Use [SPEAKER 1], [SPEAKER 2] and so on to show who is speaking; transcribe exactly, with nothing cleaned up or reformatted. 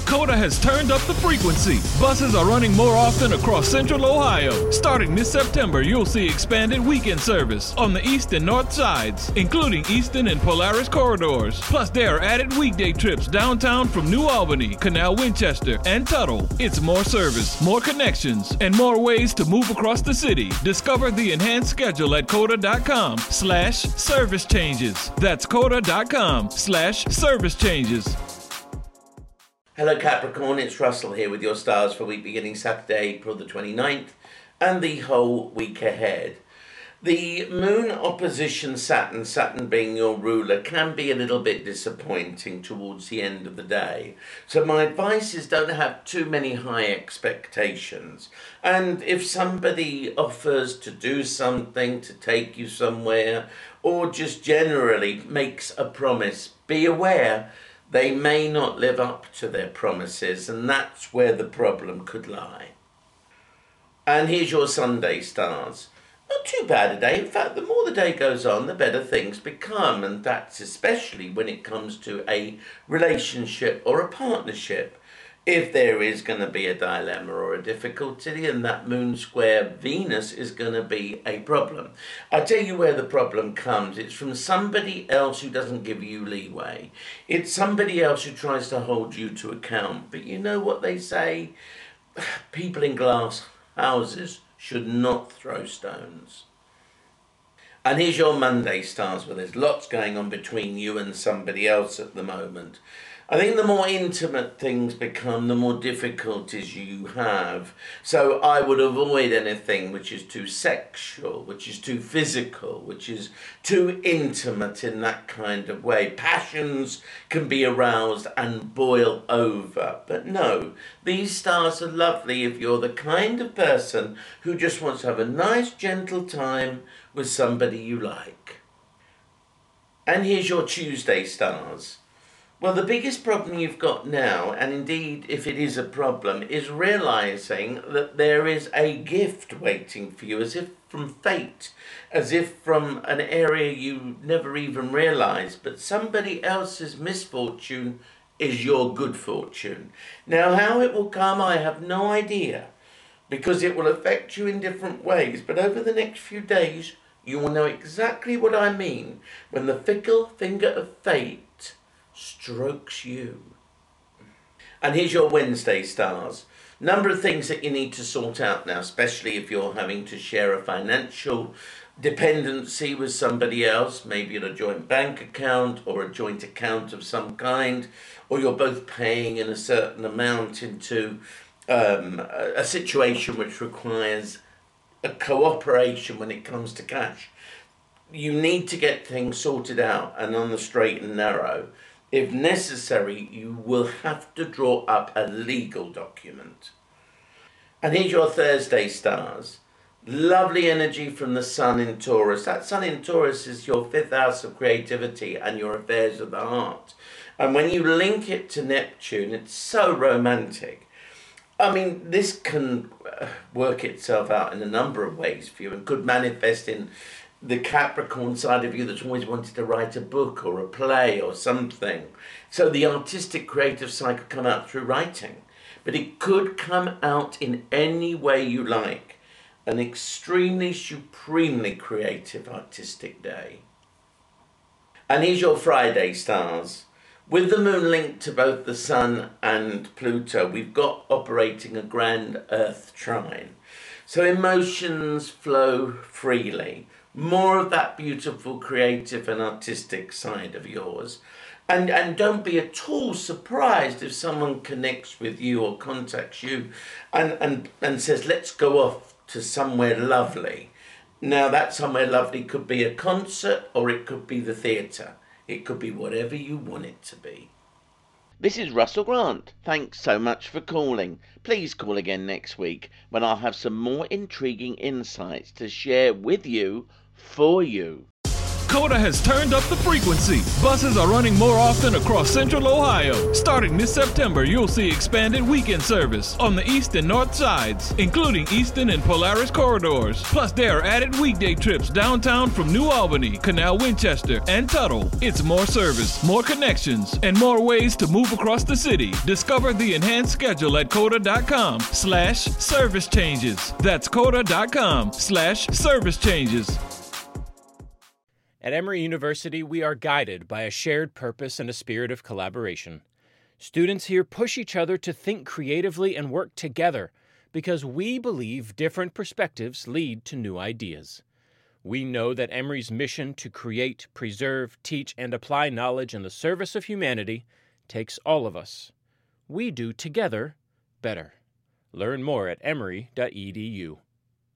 [SPEAKER 1] Coda has turned up the frequency. Buses are running more often across Central Ohio. Starting this September, you'll see expanded weekend service on the east and north sides, including Easton and Polaris corridors. Plus, there are added weekday trips downtown from New Albany, Canal Winchester, and Tuttle. It's more service, more connections, and more ways to move across the city. Discover the enhanced schedule at coda.com slash service changes. That's coda.com slash service changes.
[SPEAKER 2] Hello Capricorn, it's Russell here with your stars for week beginning Saturday, April the twenty-ninth, and the whole week ahead. The moon opposition Saturn, Saturn being your ruler, can be a little bit disappointing towards the end of the day. So my advice is don't have too many high expectations. And if somebody offers to do something, to take you somewhere, or just generally makes a promise, be aware they may not live up to their promises, and that's where the problem could lie. And here's your Sunday stars. Not too bad a day. In fact, the more the day goes on, the better things become, and that's especially when it comes to a relationship or a partnership. If there is going to be a dilemma or a difficulty, and that moon square Venus is going to be a problem. I'll tell you where the problem comes. It's from somebody else who doesn't give you leeway. It's somebody else who tries to hold you to account. But you know what they say? People in glass houses should not throw stones. And here's your Monday stars. Well, there's lots going on between you and somebody else at the moment. I think the more intimate things become, the more difficulties you have. So I would avoid anything which is too sexual, which is too physical, which is too intimate in that kind of way. Passions can be aroused and boil over. But no, these stars are lovely if you're the kind of person who just wants to have a nice, gentle time with somebody you like. And here's your Tuesday stars. Well, the biggest problem you've got now, and indeed if it is a problem, is realising that there is a gift waiting for you, as if from fate, as if from an area you never even realised, but somebody else's misfortune is your good fortune. Now, how it will come, I have no idea, because it will affect you in different ways, but over the next few days, you will know exactly what I mean when the fickle finger of fate strokes you. And here's your Wednesday stars. Number of things that you need to sort out now, especially if you're having to share a financial dependency with somebody else, maybe in a joint bank account or a joint account of some kind, or you're both paying in a certain amount into um, a, a situation which requires a cooperation when it comes to cash. You need to get things sorted out and on the straight and narrow. If necessary, you will have to draw up a legal document. And here's your Thursday stars. Lovely energy from the Sun in Taurus. That Sun in Taurus is your fifth house of creativity and your affairs of the heart. And when you link it to Neptune, it's so romantic. I mean, this can work itself out in a number of ways for you and could manifest in the Capricorn side of you that's always wanted to write a book or a play or something. So the artistic creative side could come out through writing. But it could come out in any way you like. An extremely, supremely creative artistic day. And here's your Friday stars. With the moon linked to both the Sun and Pluto, we've got operating a grand Earth trine. So emotions flow freely. More of that beautiful, creative and artistic side of yours. And, and don't be at all surprised if someone connects with you or contacts you and, and, and says, let's go off to somewhere lovely. Now, that somewhere lovely could be a concert or it could be the theatre. It could be whatever you want it to be.
[SPEAKER 3] This is Russell Grant. Thanks so much for calling. Please call again next week when I'll have some more intriguing insights to share with you, for you.
[SPEAKER 1] Coda has turned up the frequency. Buses are running more often across Central Ohio. Starting this September, you'll see expanded weekend service on the east and north sides, including Eastern and Polaris corridors. Plus, there are added weekday trips downtown from New Albany, Canal Winchester, and Tuttle. It's more service, more connections, and more ways to move across the city. Discover the enhanced schedule at coda.com slash service changes. That's coda.com slash service changes.
[SPEAKER 4] At Emory University, we are guided by a shared purpose and a spirit of collaboration. Students here push each other to think creatively and work together because we believe different perspectives lead to new ideas. We know that Emory's mission to create, preserve, teach, and apply knowledge in the service of humanity takes all of us. We do together better. Learn more at emory dot e d u.